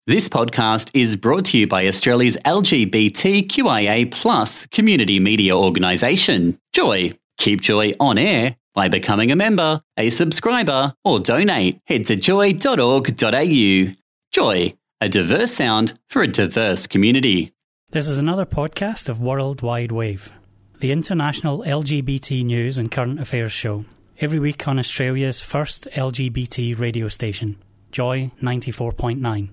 This podcast is brought to you by Australia's LGBTQIA+ community media organisation, Joy. Keep Joy on air by becoming a member, a subscriber, or donate. Head to joy.org.au. Joy, a diverse sound for a diverse community. This is another podcast of World Wide Wave, the international LGBT news and current affairs show, every week on Australia's first LGBT radio station, Joy 94.9.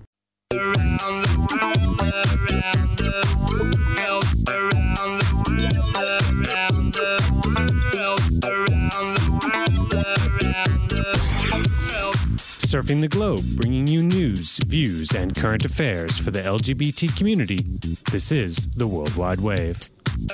Surfing the globe, bringing you news, views, and current affairs for the LGBT community. This is the World Wide Wave.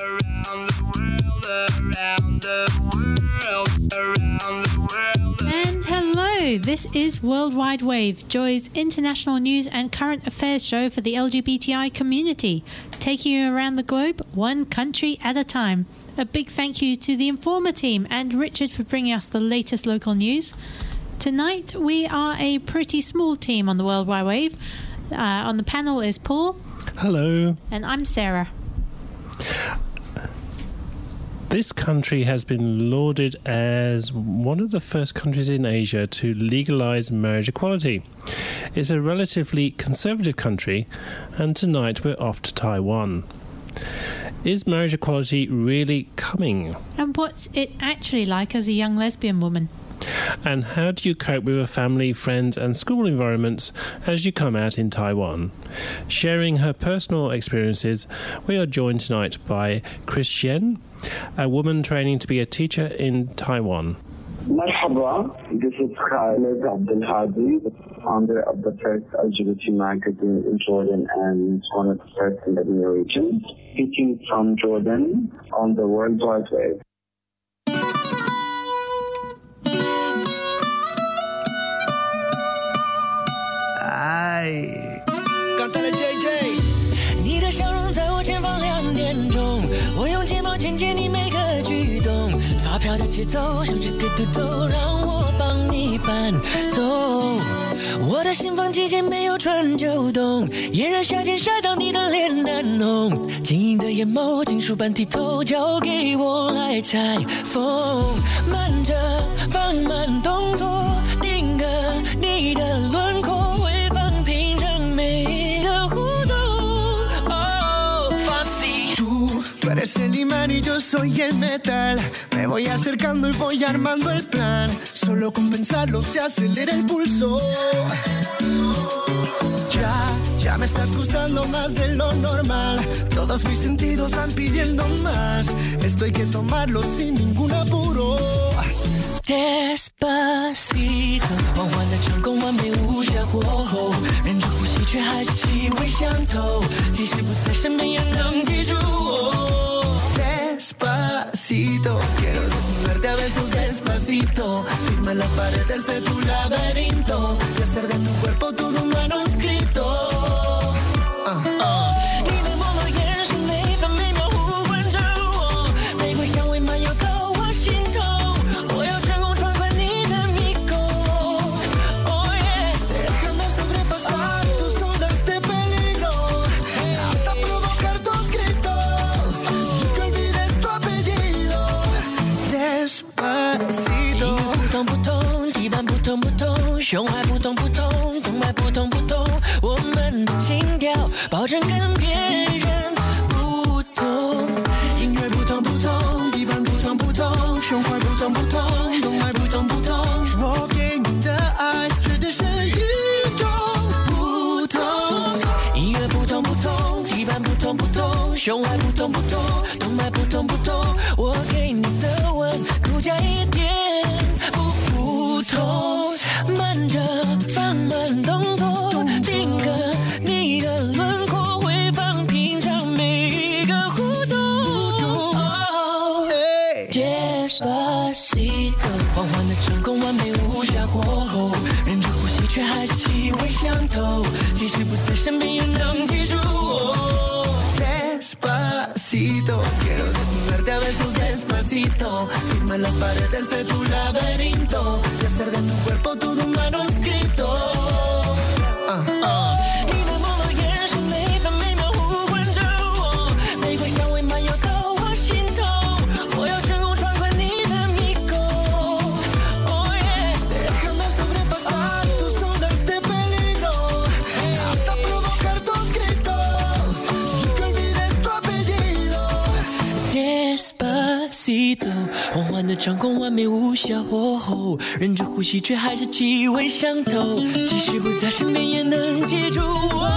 And hello, this is World Wide Wave, Joy's international news and current affairs show for the LGBTI community, taking you around the globe, one country at a time. A big thank you to the Informer team and Richard for bringing us the latest local news. Tonight, we are a pretty small team on the World Wide Wave. On the panel is Paul. Hello. And I'm Sarah. This country has been lauded as one of the first countries in Asia to legalise marriage equality. It's a relatively conservative country, and tonight we're off to Taiwan. Is marriage equality really coming? And what's it actually like as a young lesbian woman? And how do you cope with a family, friends and school environments as you come out in Taiwan? Sharing her personal experiences, we are joined tonight by Chris Chen, a woman training to be a teacher in Taiwan. Marhaba, this is Khaled Abdelhadi, the founder of the first LGBT magazine in Jordan and one of the first in the MENA region, speaking from Jordan on the World Wide Wave. Cántale JJ。你的笑容在我前方2点钟，我用睫毛牵你每个举动，发飘的节奏像这个肚兜，让我帮你搬走。我的心房季节没有春秋冬，炎热夏天晒到你的脸难弄，晶莹的眼眸金属般剔透，交给我来裁缝，慢着放慢动作，定格你的轮廓。 Tú eres el imán y yo soy el metal. Me voy acercando y voy armando el plan. Solo con pensarlo se acelera el pulso. Ya me estás gustando más de lo normal. Todos mis sentidos van pidiendo más. Esto hay que tomarlo sin ningún apuro. Despacito， 缓缓的成功，完美无瑕过后，忍着呼吸却还是气味相投，即使不在身边也能记住我。 Despacito, quiero desnudarte a besos despacito, firma las paredes de tu laberinto y hacer de tu cuerpo todo un manuscrito. 你的朦胧眼神每分每秒呼唤着我，玫瑰香味漫游到我心头。不同，胸怀不同不同，动脉不同不同，我们的情调保证跟别人不同。 音乐不同不同，地板不同不同，胸怀不同不同，动脉不同不同，我给你的爱绝对是一种不同。 音乐不同不同，地板不同不同，胸怀不同不同，动脉不同不同，我给你的吻更加一点不同。慢着放慢动作，定格你的轮廓，回放品尝每一个互动。Despacito， 缓缓的成功，完美无瑕过后，忍着呼吸却还是气味相投，即使不在身边也能记住我。 Despacito, quiero desnudarte a besos despacito, firma las paredes de tu laberinto y hacer de tu cuerpo todo un manuscrito. 你的 Despacito， 缓缓的掌控，完美无瑕火候，忍着呼吸，却还是气味相投。即使不在身边，也能记住。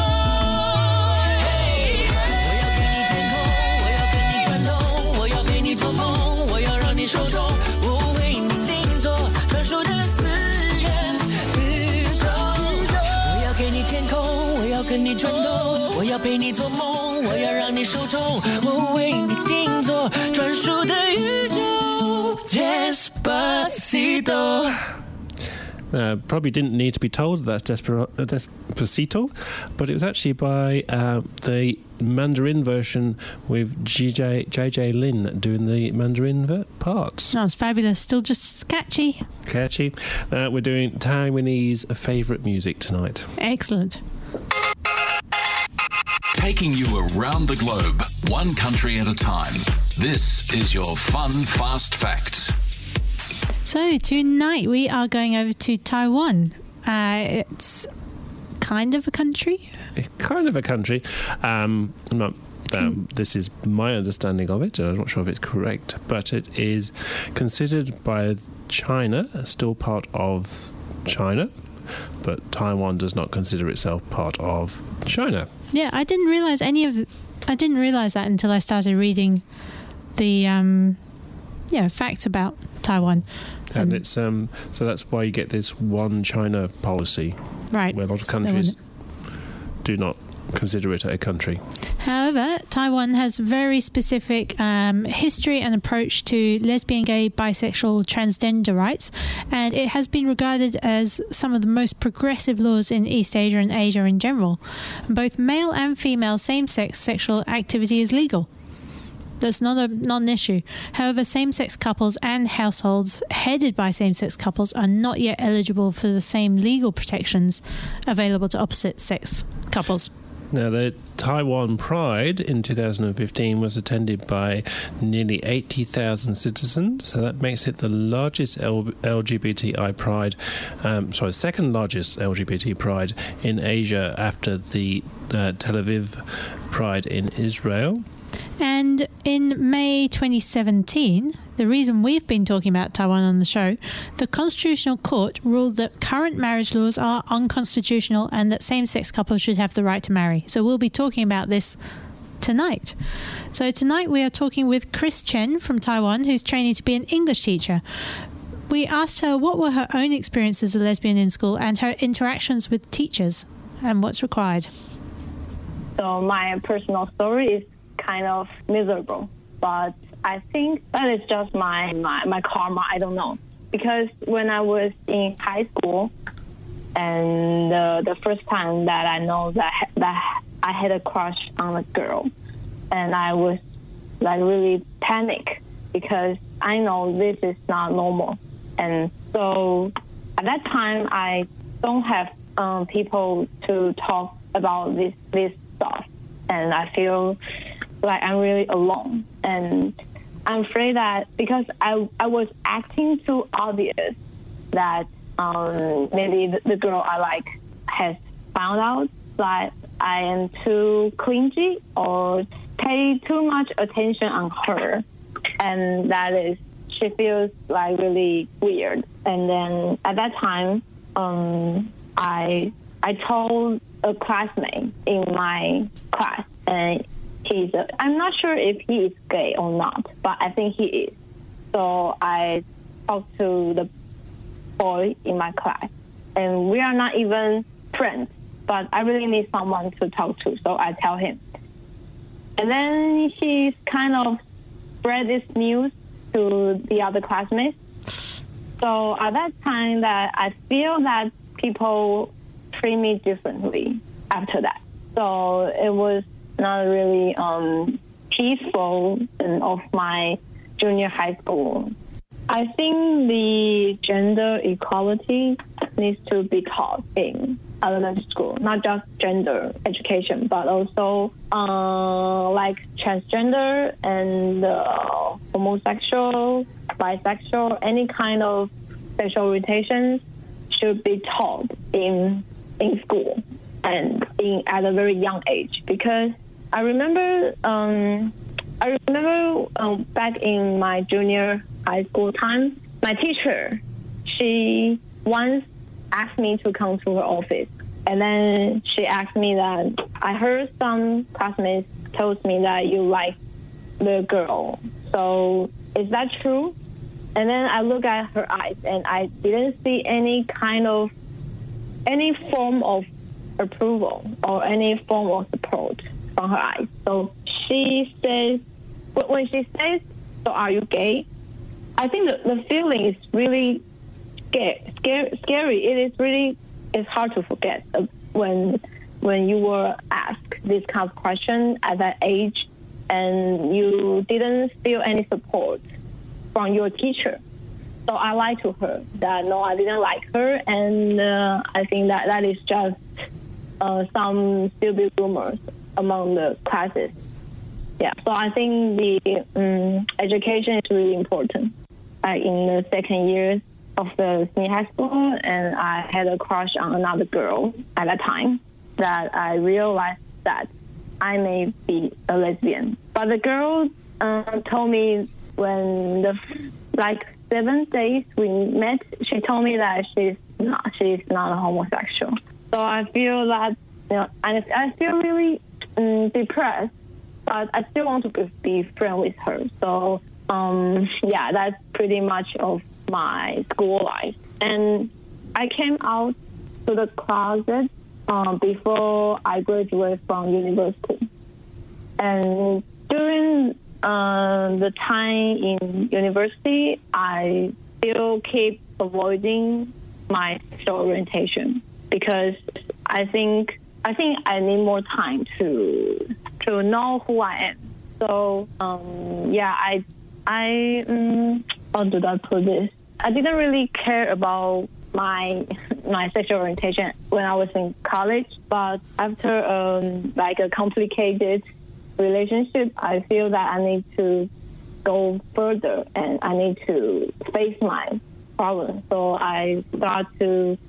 手中，我为你定做专属的私人宇宙。我要给你天空，我要跟你转动，我要陪你做梦，我要让你手中，我为你定做专属的宇宙。Despacito。 Probably didn't need to be told that's Despacito, but it was actually by the Mandarin version with JJ Lin doing the Mandarin parts. That was fabulous. Still just catchy. Catchy. We're doing Taiwanese favourite music tonight. Excellent. Taking you around the globe, one country at a time. This is your Fun Fast Facts. So tonight we are going over to Taiwan. It's kind of a country. It's kind of a country. This is my understanding of it. I'm not sure if it's correct, but it is considered by China still part of China, but Taiwan does not consider itself part of China. Yeah, I didn't realize that until I started reading the facts about Taiwan. And it's so that's why you get this one China policy, right? Where a lot of countries do not consider it a country. However, Taiwan has very specific history and approach to lesbian, gay, bisexual, transgender rights, and it has been regarded as some of the most progressive laws in East Asia and Asia in general. Both male and female same-sex sexual activity is legal. That's not an issue. However, same-sex couples and households headed by same-sex couples are not yet eligible for the same legal protections available to opposite-sex couples. Now, the Taiwan Pride in 2015 was attended by nearly 80,000 citizens, so that makes it the largest LGBTI Pride, second largest LGBT Pride in Asia after the Tel Aviv Pride in Israel. And in May 2017, the reason we've been talking about Taiwan on the show, the Constitutional Court ruled that current marriage laws are unconstitutional and that same-sex couples should have the right to marry. So we'll be talking about this tonight. So tonight we are talking with Chris Chen from Taiwan, who's training to be an English teacher. We asked her what were her own experiences as a lesbian in school and her interactions with teachers and what's required. So my personal story is kind of miserable, but I think that is just my karma. I don't know, because when I was in high school, and the first time that I know that I had a crush on a girl, and I was like really panic because I know this is not normal, and so at that time I don't have people to talk about this stuff, and I feel like I'm really alone, and I'm afraid that because I was acting too obvious that maybe the girl I like has found out that I am too clingy or pay too much attention on her, and that is she feels like really weird. And then at that time, I told a classmate in my class, and I'm not sure if he is gay or not, but I think he is. So I talked to the boy in my class, and we are not even friends, but I really need someone to talk to, so I tell him. And then he kind of spread this news to the other classmates. So at that time that I feel that people treat me differently after that. So it was not really peaceful of my junior high school. I think the gender equality needs to be taught in elementary school, not just gender education, but also like transgender and homosexual, bisexual, any kind of sexual orientation should be taught in school and at a very young age, because I remember I remember back in my junior high school time, my teacher, she once asked me to come to her office. And then she asked me that, I heard some classmates told me that you like the girl. So is that true? And then I look at her eyes and I didn't see any form of approval or any form of support from her eyes. So she says, when she says, so are you gay? I think the feeling is really scary. It's hard to forget when you were asked this kind of question at that age and you didn't feel any support from your teacher. So I lied to her that no, I didn't like her, and I think that is just some stupid rumors among the classes. Yeah, so I think the education is really important. In the second year of the senior high school, and I had a crush on another girl at that time, that I realized that I may be a lesbian. But the girl told me when the 7 days we met, she told me that she's not a homosexual. So I feel that, I feel really depressed, but I still want to be friends with her. So that's pretty much of my school life. And I came out to the closet before I graduated from university. And during the time in university, I still keep avoiding my sexual orientation because I think I need more time to know who I am. So how did I put this? I didn't really care about my sexual orientation when I was in college, but after a complicated relationship, I feel that I need to go further and I need to face my problems. So I start to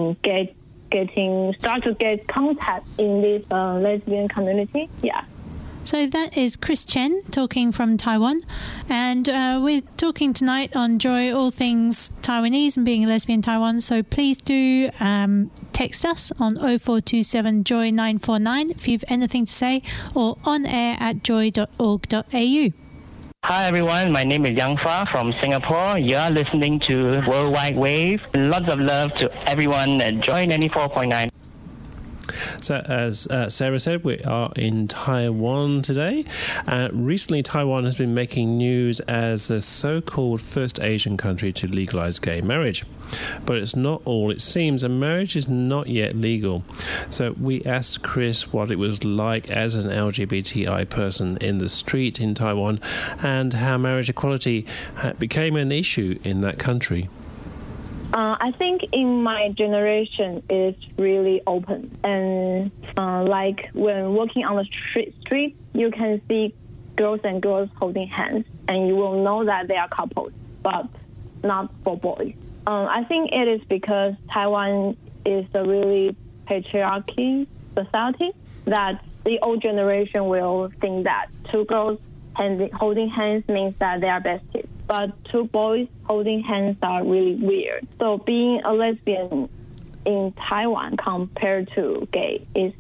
get contact in this lesbian community. Yeah. So that is Chris Chen talking from Taiwan, and we're talking tonight on Joy, all things Taiwanese and being a lesbian in Taiwan. So please do text us on 0427 Joy 949 if you've anything to say, or on air at joy.org.au. Hi everyone, my name is Yang Fa from Singapore. You are listening to Worldwide Wave. Lots of love to everyone at Joy 94.9. So, as Sarah said, we are in Taiwan today. Recently, Taiwan has been making news as the so-called first Asian country to legalize gay marriage. But it's not all it seems, and marriage is not yet legal. So we asked Chris what it was like as an LGBTI person in the street in Taiwan and how marriage equality became an issue in that country. I think in my generation, it's really open. And like when walking on the street, you can see girls and girls holding hands, and you will know that they are couples, but not for boys. I think it is because Taiwan is a really patriarchy society that the old generation will think that two girls holding hands means that they are besties. But two boys holding hands are really weird. So being a lesbian in Taiwan compared to gay is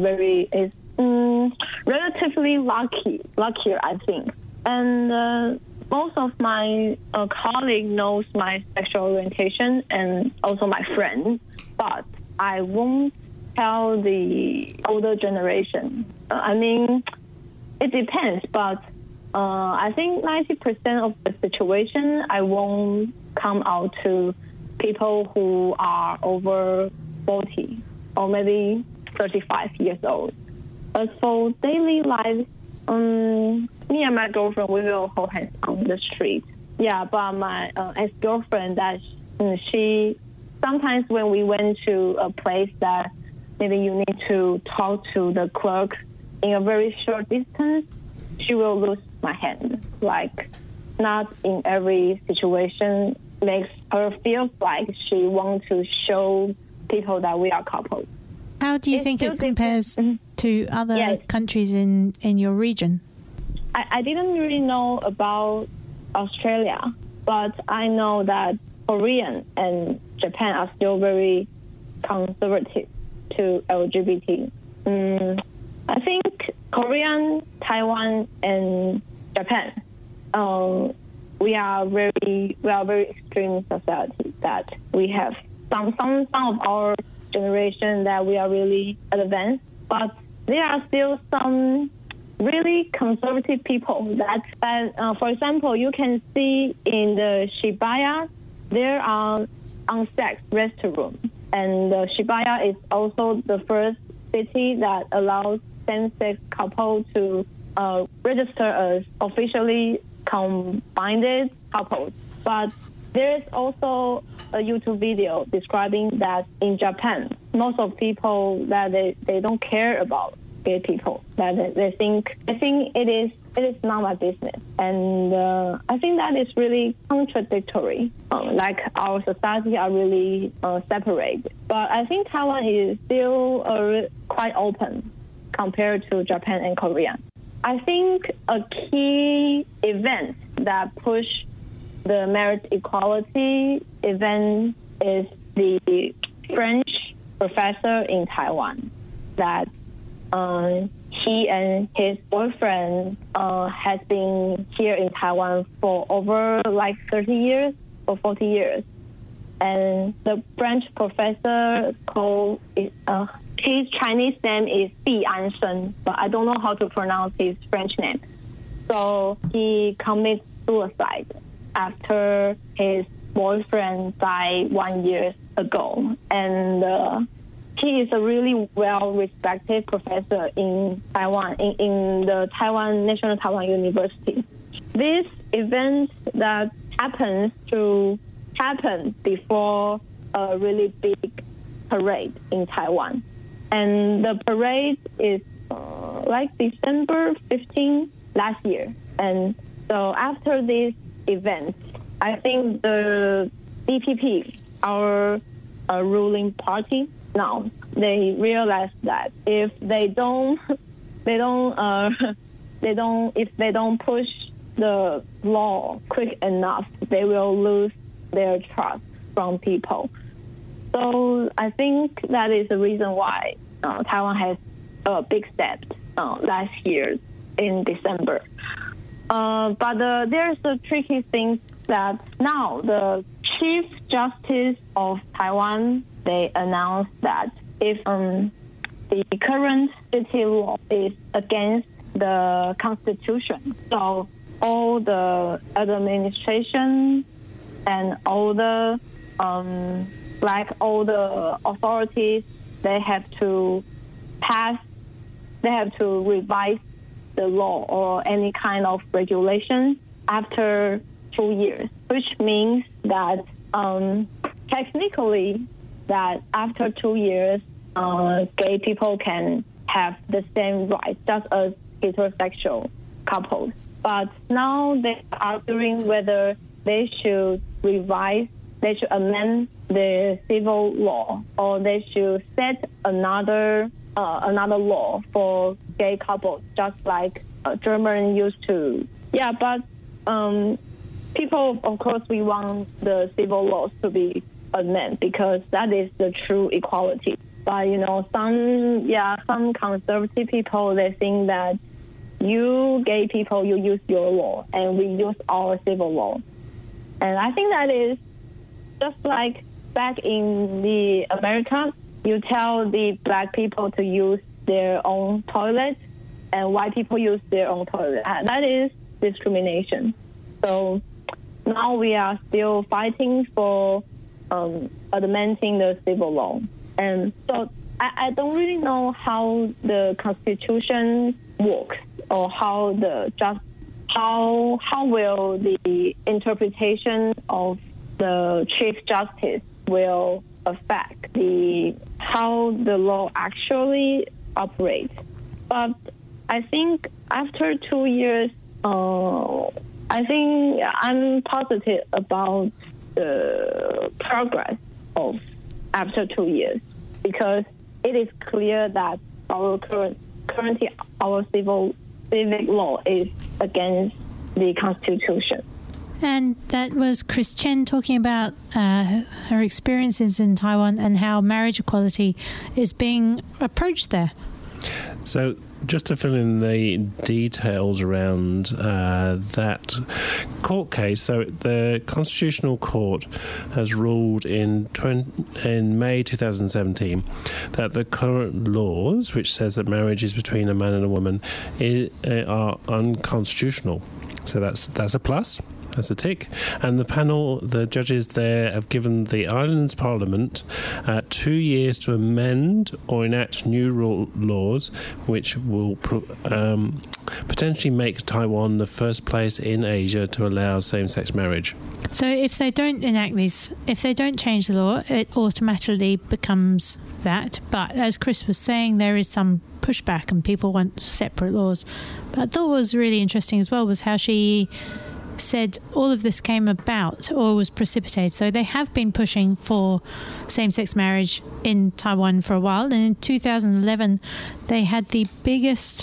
relatively luckier, I think. And most of my colleagues knows my sexual orientation and also my friends, but I won't tell the older generation. I mean, it depends, but I think 90% of the situation, I won't come out to people who are over 40 or maybe 35 years old. As for daily life, me and my girlfriend, we will hold hands on the street. Yeah, but my ex-girlfriend, that she sometimes when we went to a place that maybe you need to talk to the clerk in a very short distance, she will lose my hand. Like, not in every situation makes her feel like she wants to show people that we are couples. How do you think it compares to other countries in your region? I didn't really know about Australia, but I know that Korea and Japan are still very conservative to LGBT. I think Korea, Taiwan, and Japan, we are very extreme society. That we have some of our generation that we are really advanced, but there are still some really conservative people that for example, you can see in the Shibuya, there are unsex restrooms, and Shibuya is also the first city that allows same-sex couples to register as officially combined couples. But there is also a YouTube video describing that in Japan, most of people that they don't care about gay people, that they think it is not my business, and I think that is really contradictory. Like our society are really separated, but I think Taiwan is still quite open compared to Japan and Korea. I think a key event that pushed the marriage equality event is the French professor in Taiwan that he and his boyfriend has been here in Taiwan for over like 30 years or 40 years. And the French professor called his Chinese name is Bi Ansheng, but I don't know how to pronounce his French name. So he commits suicide after his boyfriend died 1 year ago. And he is a really well-respected professor in Taiwan, in the National Taiwan University. This event that happens before a really big parade in Taiwan. And the parade is like December 15 last year. And so after this event, I think the DPP, our ruling party, now they realize that if they don't push the law quick enough, they will lose their trust from people. So I think that is the reason why Taiwan has a big step last year in December. But there's a tricky thing that now the Chief Justice of Taiwan, they announced that if the current city law is against the Constitution, so all the administration and all the authorities, they have to revise the law or any kind of regulation after 2 years, which means that technically that after 2 years, gay people can have the same rights just as heterosexual couples. But now they're arguing whether they should amend the civil law, or they should set another law for gay couples, just like Germany used to. Yeah, but people, of course, we want the civil laws to be amended because that is the true equality. But some conservative people, they think that you gay people, you use your law and we use our civil law. And I think that is just like back in the America, you tell the black people to use their own toilet and white people use their own toilet. That is discrimination. So now we are still fighting for amending the civil law. And so I don't really know how the Constitution works or how will the interpretation of the Chief Justice will affect how the law actually operates. But I think after 2 years, I think I'm positive about the progress of after 2 years, because it is clear that our civic law is against the Constitution. And that was Chris Chen talking about her experiences in Taiwan and how marriage equality is being approached there. So, just to fill in the details around that court case, so the Constitutional Court has ruled in May 2017 that the current laws, which says that marriage is between a man and a woman, are unconstitutional. So that's a plus. That's a tick. And the judges there have given the island's parliament 2 years to amend or enact new laws which will potentially make Taiwan the first place in Asia to allow same-sex marriage. So if they don't if they don't change the law, it automatically becomes that. But as Chris was saying, there is some pushback and people want separate laws. But I thought what was really interesting as well was how she said all of this came about or was precipitated. So they have been pushing for same-sex marriage in Taiwan for a while, and in 2011 they had the biggest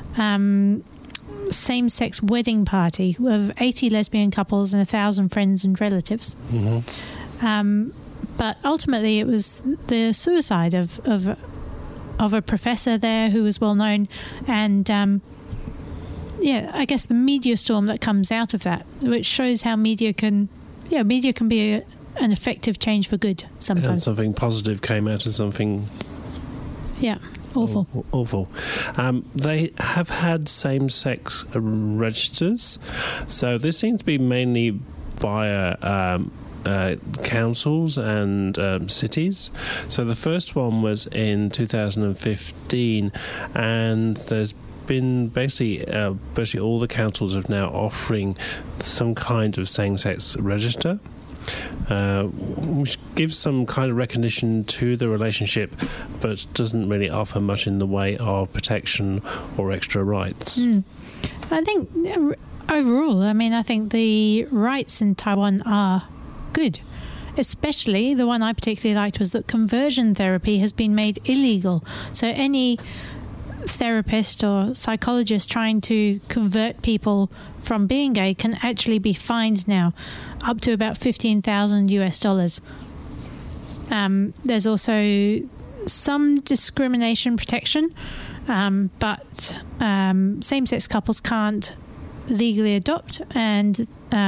same-sex wedding party of 80 lesbian couples and 1,000 friends and relatives. Mm-hmm. But ultimately it was the suicide of a professor there who was well known, and I guess the media storm that comes out of that, which shows how media can be an effective change for good sometimes. And something positive came out of something... Yeah, awful. Awful. They have had same-sex registers, so this seems to be mainly via councils and cities. So the first one was in 2015, and there's been basically all the councils are now offering some kind of same-sex register, which gives some kind of recognition to the relationship, but doesn't really offer much in the way of protection or extra rights. I think overall, I think the rights in Taiwan are good. Especially the one I particularly liked was that conversion therapy has been made illegal. So any therapist or psychologist trying to convert people from being gay can actually be fined now up to about $15,000 US. There's also some discrimination protection, but same-sex couples can't legally adopt, and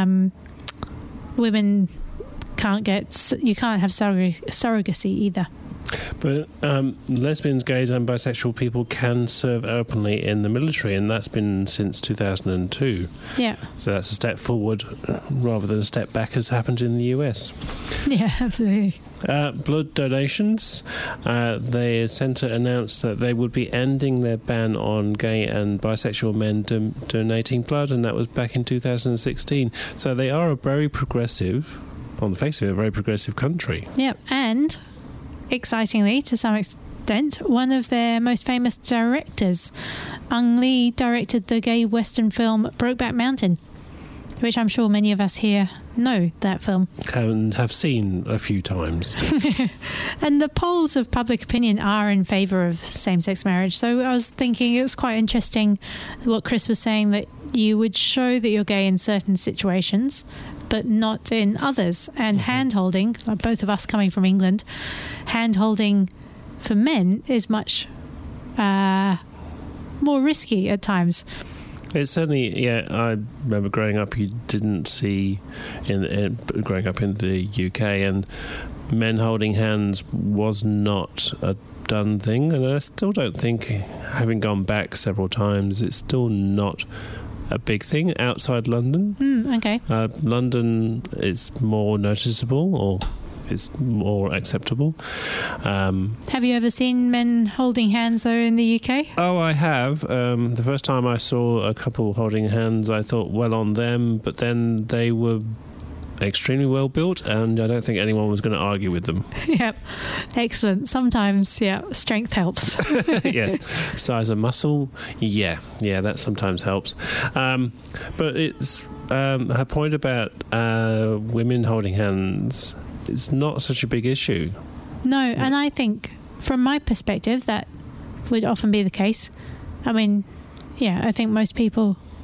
women can't have surrogacy either. But lesbians, gays and bisexual people can serve openly in the military, and that's been since 2002. Yeah. So that's a step forward rather than a step back as happened in the US. Yeah, absolutely. Blood donations. The centre announced that they would be ending their ban on gay and bisexual men donating blood, and that was back in 2016. So they are a very progressive, on the face of it, a very progressive country. Yep, and... excitingly, to some extent, one of their most famous directors, Ang Lee, directed the gay Western film Brokeback Mountain, which I'm sure many of us here know that film. And have seen a few times. And the polls of public opinion are in favour of same-sex marriage. So I was thinking it was quite interesting what Chris was saying, that you would show that you're gay in certain situations, but not in others. And hand-holding, like both of us coming from England, hand-holding for men is much more risky at times. It's certainly, I remember growing up, you didn't see, growing up in the UK, and men holding hands was not a done thing, and I still don't think, having gone back several times, it's still not a big thing outside London. Okay. London is more noticeable, or it's more acceptable. Have you ever seen men holding hands, though, in the UK? Oh, I have. The first time I saw a couple holding hands, I thought, well, on them, but then they were extremely well built, and I don't think anyone was going to argue with them. Yep. Excellent. Sometimes, strength helps. Yes. Size of muscle, yeah, that sometimes helps. But it's her point about women holding hands, it's not such a big issue. No, and I think, from my perspective, that would often be the case. I mean, I think most people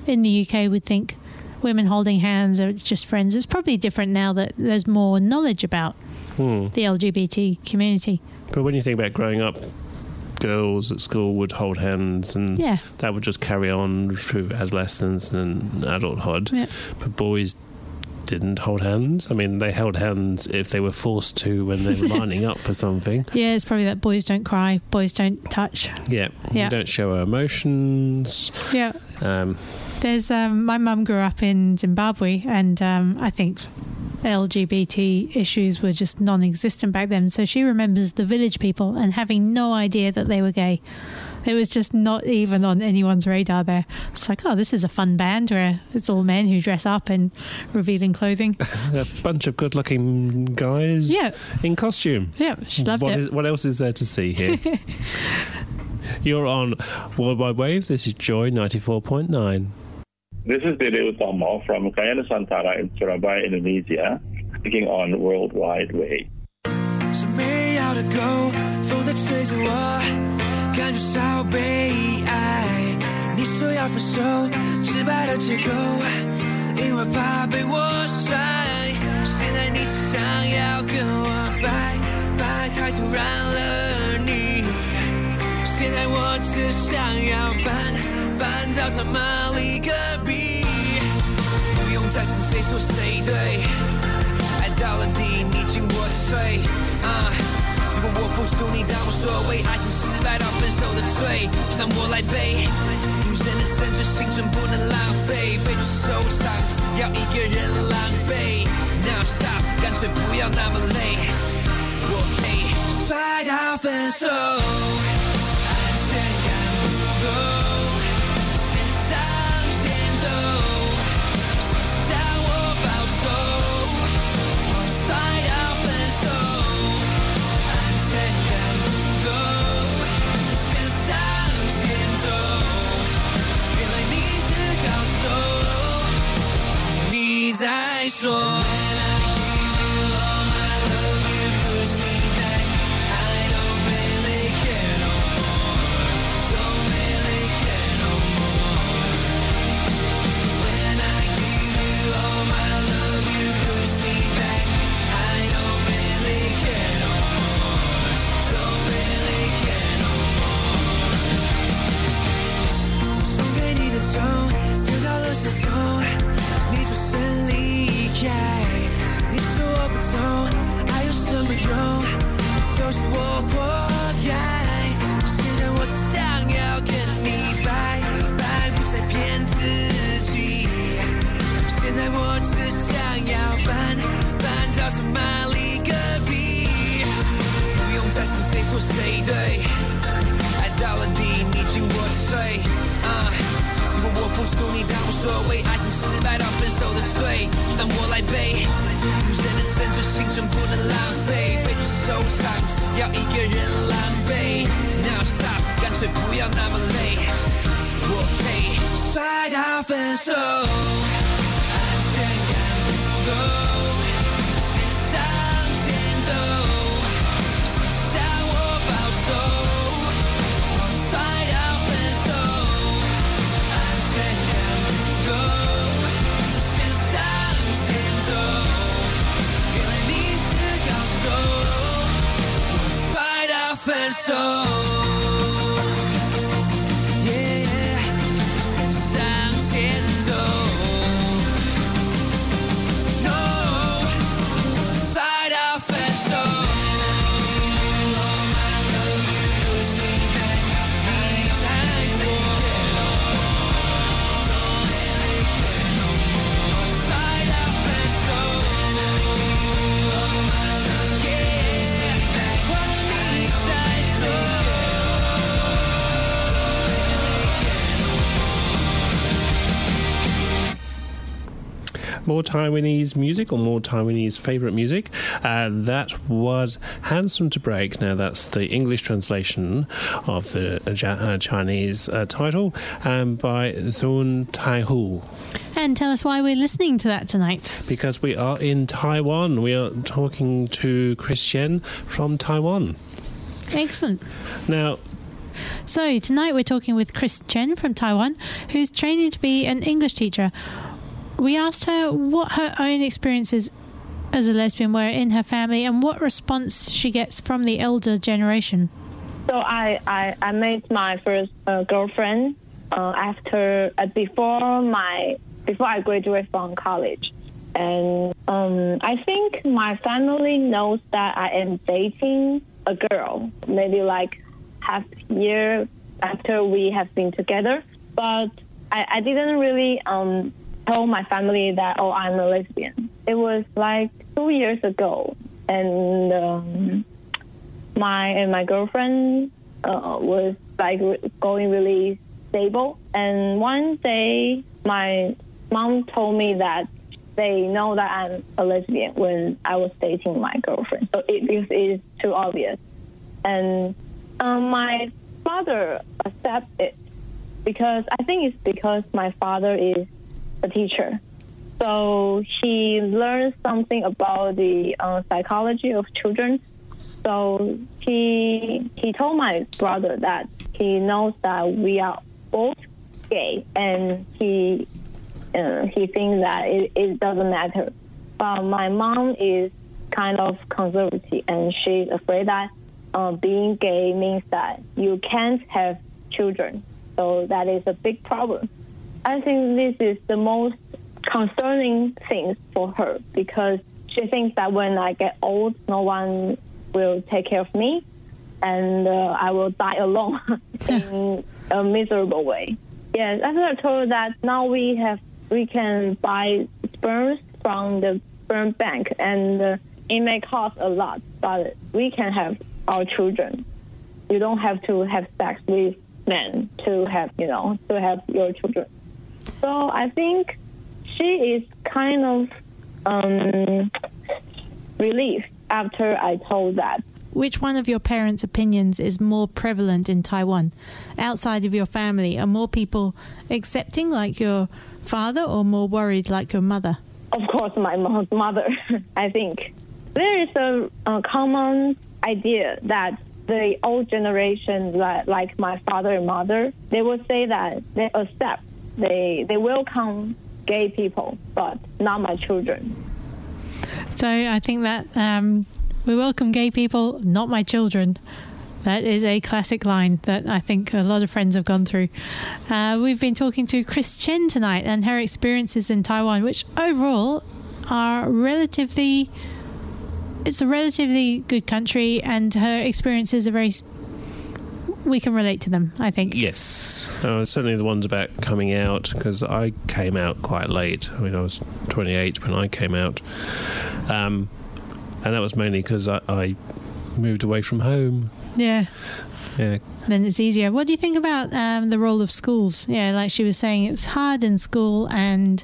in the UK would think women holding hands are just friends. It's probably different now that there's more knowledge about the LGBT community. But when you think about growing up, girls at school would hold hands, and that would just carry on through adolescence and adulthood. Yeah. But boys didn't hold hands. I mean, they held hands if they were forced to when they were lining up for something. Yeah, it's probably that boys don't cry, boys don't touch. Yeah, we don't show our emotions. Yeah. There's my mum grew up in Zimbabwe, and I think LGBT issues were just non-existent back then. So she remembers the village people and having no idea that they were gay. It was just not even on anyone's radar there. It's like, oh, this is a fun band where it's all men who dress up in revealing clothing. A bunch of good-looking guys in costume. Yeah, she loved it. What else is there to see here? You're on Worldwide Wave. This is Joy 94.9. This is Dede Utomo from Kaya Nusantara in Surabaya, Indonesia, speaking on Worldwide Wave. 是没有的狗，风在吹着我，感觉超被爱。你说要分手，直白的借口，因为怕被我甩。现在你只想要跟我拜拜，太突然了你。现在我只想要搬到他妈离隔壁，不用再是谁说谁对，爱到了底你进我的嘴。如果我付出你当我所谓，爱情失败到分手的罪，就让我来背。女人的青春，青春不能浪费，被受伤只要一个人狼狈。Now stop， 干脆不要那么累，我配摔到分手，安全感不够。再说 你说我不懂，爱有什么用？都是我活该。现在我只想要跟你拜拜，不再骗自己。现在我只想要搬到什么离隔壁，不用再是谁说谁对，爱到了底你进我的嘴。如果我付出你当我所谓，爱情失败到分手的罪，就让我来背。女人的青春，青春不能浪费，被受伤只要一个人狼狈。Now stop， 干脆不要那么累，我配摔到分手，安全感不够，先向前走，谁向我保守？分手 Yeah 先向前走 No 摔到分手 More Taiwanese music, or more Taiwanese favourite music. That was Handsome to Break. Now, that's the English translation of the Chinese title, by Zun Taihu. And tell us why we're listening to that tonight. Because we are in Taiwan. We are talking to Chris Yen from Taiwan. Excellent. Now, So tonight we're talking with Chris Chen from Taiwan, who's training to be an English teacher. We asked her what her own experiences as a lesbian were in her family and what response she gets from the elder generation. So I met my first girlfriend before I graduated from college. And I think my family knows that I am dating a girl, maybe like half year after we have been together. But I didn't really tell my family that, I'm a lesbian. It was like 2 years ago. And my girlfriend was like going really stable. And one day my mom told me that they know that I'm a lesbian when I was dating my girlfriend. So it is too obvious. And my father accepted it because I think it's because my father is a teacher. So he learned something about the psychology of children. So he told my brother that he knows that we are both gay, and he thinks that it doesn't matter. But my mom is kind of conservative, and she's afraid that being gay means that you can't have children. So that is a big problem. I think this is the most concerning thing for her, because she thinks that when I get old, no one will take care of me, and I will die alone in a miserable way. Yes, after I told her that now we can buy sperms from the sperm bank, and it may cost a lot, but we can have our children. You don't have to have sex with men to have your children. So I think she is kind of relieved after I told that. Which one of your parents' opinions is more prevalent in Taiwan? Outside of your family, are more people accepting like your father, or more worried like your mother? Of course, my mother. I think there is a common idea that the old generation, like my father and mother, they will say that they accept, they welcome gay people, but not my children. So I think that we welcome gay people, not my children. That is a classic line that I think a lot of friends have gone through. We've been talking to Chris Chen tonight and her experiences in Taiwan, which overall are it's a relatively good country, and her experiences are we can relate to them, I think. Yes. Certainly the ones about coming out, because I came out quite late. I mean, I was 28 when I came out. And that was mainly because I moved away from home. Yeah. Yeah. Then it's easier. What do you think about the role of schools? Yeah, like she was saying, it's hard in school, and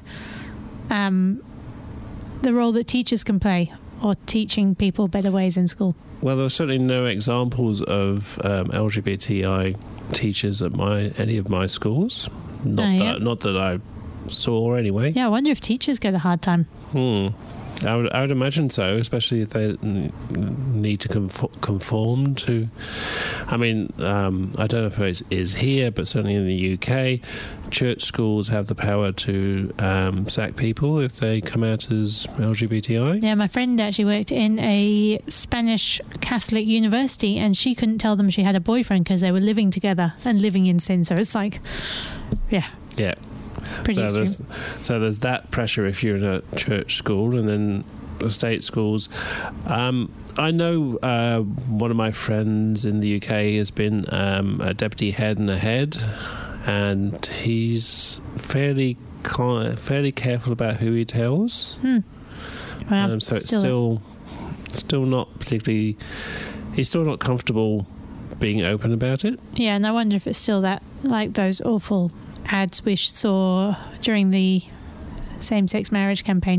the role that teachers can play, or teaching people better ways in school. Well, there were certainly no examples of LGBTI teachers at any of my schools. Not that I saw anyway. Yeah, I wonder if teachers get a hard time. I would imagine so, especially if they need to conform to. I mean, I don't know if it is here, but certainly in the UK, church schools have the power to sack people if they come out as LGBTI. Yeah, my friend actually worked in a Spanish Catholic university, and she couldn't tell them she had a boyfriend because they were living together and living in sin. So it's like, yeah. Yeah. So there's that pressure if you're in a church school, and then the state schools. I know one of my friends in the UK has been a deputy head and a head, and he's fairly careful about who he tells. Well, so it's still not particularly. He's still not comfortable being open about it. Yeah, and I wonder if it's still that, like those awful ads we saw during the same-sex marriage campaign,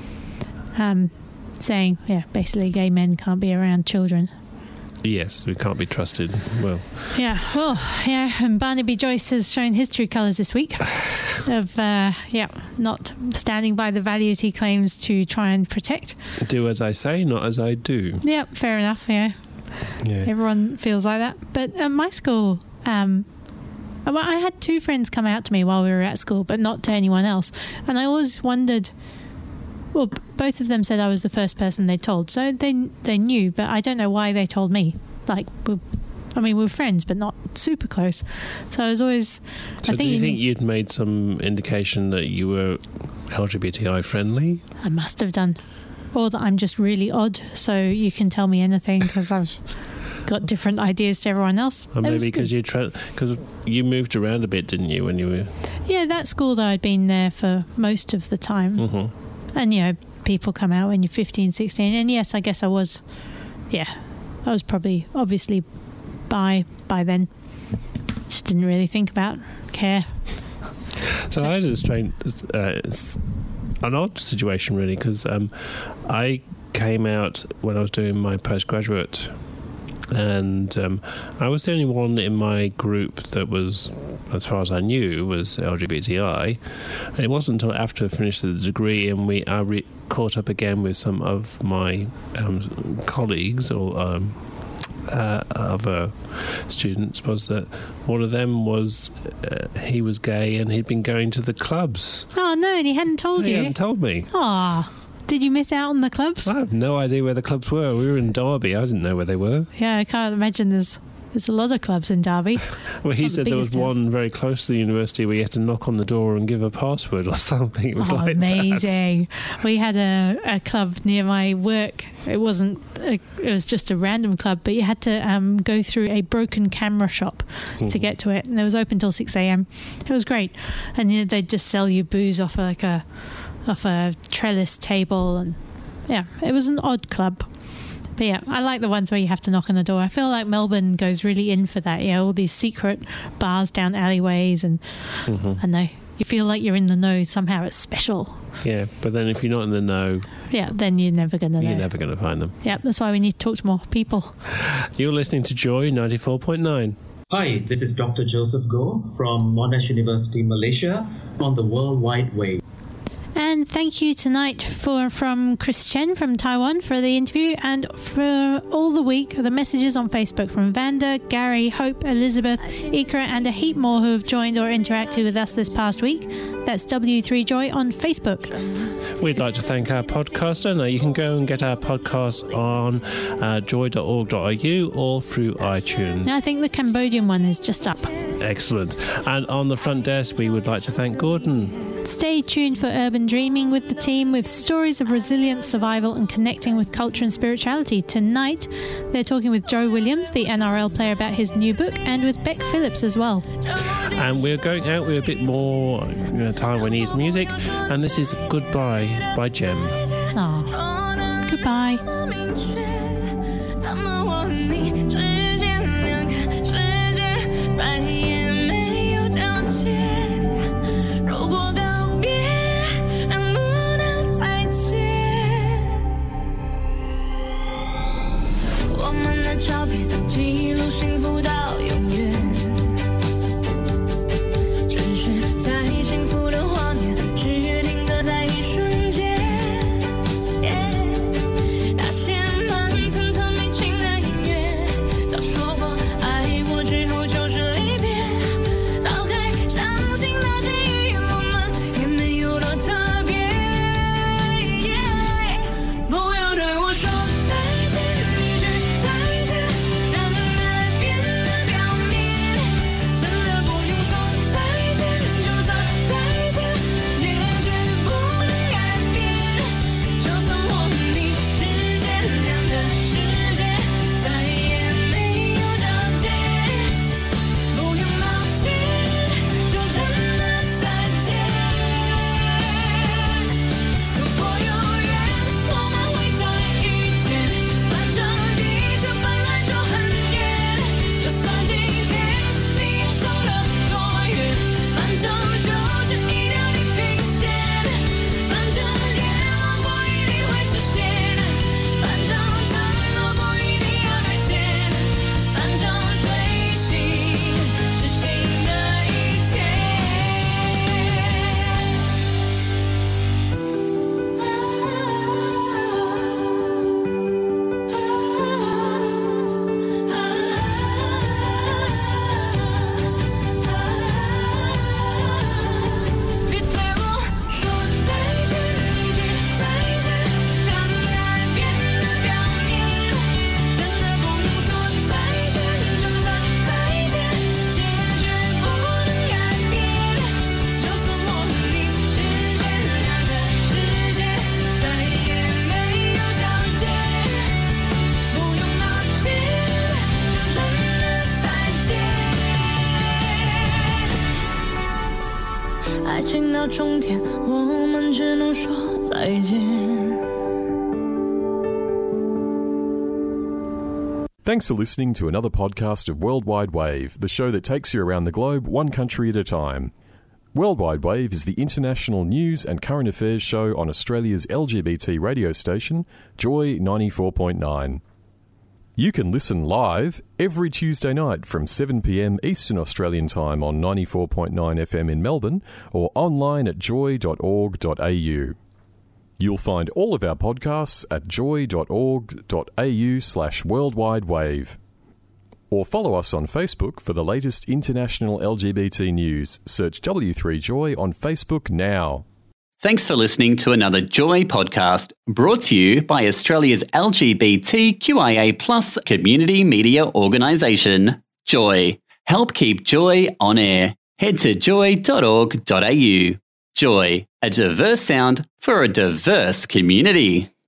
saying, basically gay men can't be around children. Yes, we can't be trusted. Well, and Barnaby Joyce has shown his true colours this week of not standing by the values he claims to try and protect. Do as I say, not as I do. Yeah, fair enough. Yeah. Everyone feels like that. But at my school, well, I had 2 friends come out to me while we were at school, but not to anyone else. And I always wondered, well, both of them said I was the first person they told. So they knew, but I don't know why they told me. Like, we were friends, but not super close. So I was always... So do you think you'd made some indication that you were LGBTI friendly? I must have done. Or that I'm just really odd, so you can tell me anything because I've got different ideas to everyone else. Or maybe because you moved around a bit, didn't you, when you were... Yeah, that school, though, I'd been there for most of the time. Mm-hmm. And, people come out when you're 15, 16. And, yes, I guess I was... Yeah, I was probably, obviously, bi by then. Just didn't really care. So I had a strange... an odd situation, really, because I came out when I was doing my postgraduate, and I was the only one in my group that was, as far as I knew, was LGBTI. And it wasn't until after I finished the degree and I caught up again with some of my colleagues or other students, was that one of them was he was gay and he'd been going to the clubs. Oh no, and he hadn't told you? He hadn't told me. Ah, did you miss out on the clubs? I have no idea where the clubs were. We were in Derby. I didn't know where they were. Yeah, I can't imagine there's a lot of clubs in Derby. Well, he said there was one very close to the university where you had to knock on the door and give a password or something. It was like amazing. That. We had a club near my work. It was just a random club, but you had to go through a broken camera shop to get to it, and it was open till 6 a.m. It was great, and they'd just sell you booze off a trellis table, and yeah, it was an odd club. But yeah, I like the ones where you have to knock on the door. I feel like Melbourne goes really in for that. All these secret bars down alleyways, and you feel like you're in the know. Somehow it's special. Yeah, but then if you're not in the know... Yeah, then you're never going to know. You're never going to find them. Yeah, that's why we need to talk to more people. You're listening to Joy 94.9. Hi, this is Dr. Joseph Goh from Monash University, Malaysia, on the World Wide Wave. And thank you tonight from Chris Chen from Taiwan for the interview, and for all the week, the messages on Facebook from Vanda, Gary, Hope, Elizabeth, Ikra, and a heap more who have joined or interacted with us this past week. That's W3Joy on Facebook. We'd like to thank our podcaster. Now you can go and get our podcast on joy.org.au or through iTunes. I think the Cambodian one is just up. Excellent. And on the front desk, we would like to thank Gordon. Stay tuned for Urban Dreaming with the team, with stories of resilience, survival, and connecting with culture and spirituality. Tonight, they're talking with Joe Williams, the NRL player, about his new book, and with Beck Phillips as well. And we're going out with a bit more Taiwanese music, and this is Goodbye by Jem. Aww. Goodbye. 照片记录幸福到永远，只是在幸福的画面只停格在一瞬间。那些慢吞吞没情的音乐，早爱情到终点，我们只能说再见。 Thanks for listening to another podcast of Worldwide Wave, the show that takes you around the globe one country at a time. Worldwide Wave is the international news and current affairs show on Australia's LGBT radio station, Joy 94.9. You can listen live every Tuesday night from 7 p.m. Eastern Australian Time on 94.9 FM in Melbourne or online at joy.org.au. You'll find all of our podcasts at joy.org.au/worldwidewave. Or follow us on Facebook for the latest international LGBT news. Search W3Joy on Facebook now. Thanks for listening to another Joy podcast brought to you by Australia's LGBTQIA+ community media organisation, Joy. Help keep Joy on air. Head to joy.org.au. Joy, a diverse sound for a diverse community.